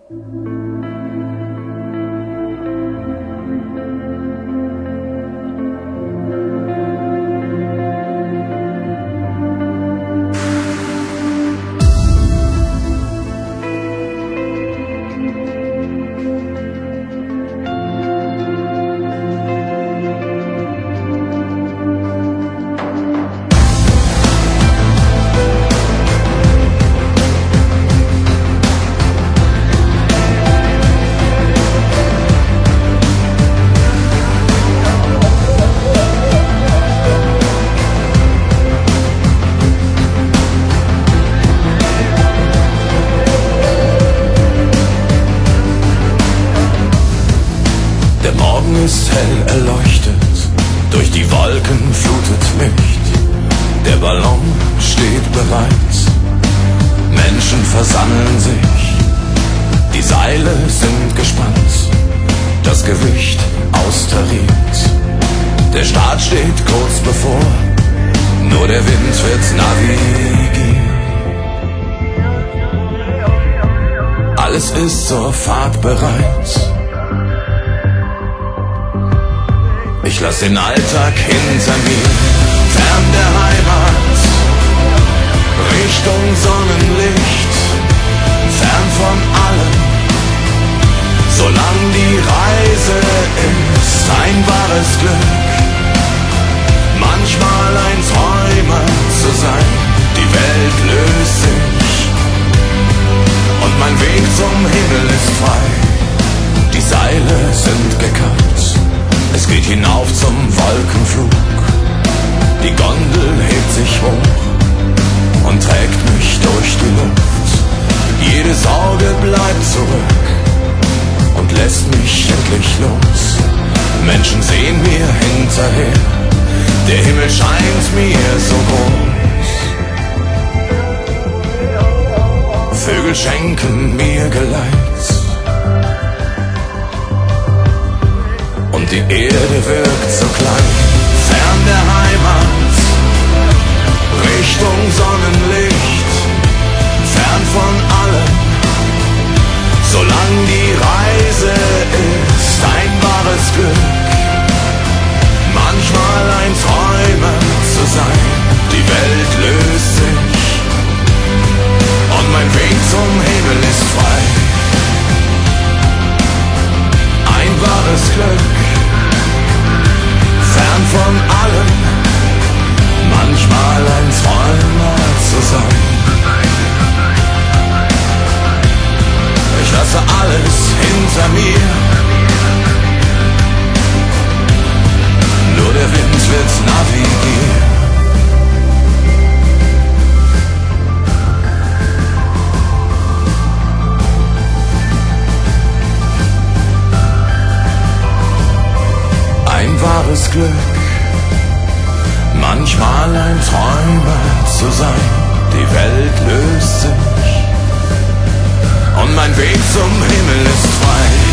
Der Morgen ist hell erleuchtet, durch die Wolken flutet Licht. Der Ballon steht bereit, Menschen versammeln sich. Die Seile sind gespannt, das Gewicht austariert. Der Start steht kurz bevor, nur der Wind wird navigieren. Alles ist zur Fahrt bereit. Ich lass den Alltag hinter mir, fern der Heimat, Richtung Sonnenlicht, fern von allem, solang die Reise ist ein wahres Glück, manchmal ein Träumer zu sein, die Welt löst sich und mein Weg zum Himmel ist frei, die Seile sind gekappt. Es geht hinauf zum Wolkenflug, die Gondel hebt sich hoch und trägt mich durch die Luft. Jede Sorge bleibt zurück und lässt mich endlich los. Menschen sehen mir hinterher, der Himmel scheint mir so groß. Vögel schenken mir Geleit und die Erde wirkt so klein, fern der Heimat, Richtung Sonnenlicht, fern von allem, solang die Reise ist ein wahres Glück, manchmal ein Träumer zu sein, die Welt löst sich und mein Weg zum Himmel ist frei, ein wahres Glück, fern von allem, manchmal ein Träumer zu sein. Ich lasse alles hinter mir, nur der Wind wird navigieren. Ein wahres Glück, manchmal ein Träumer zu sein, die Welt löst sich und mein Weg zum Himmel ist frei.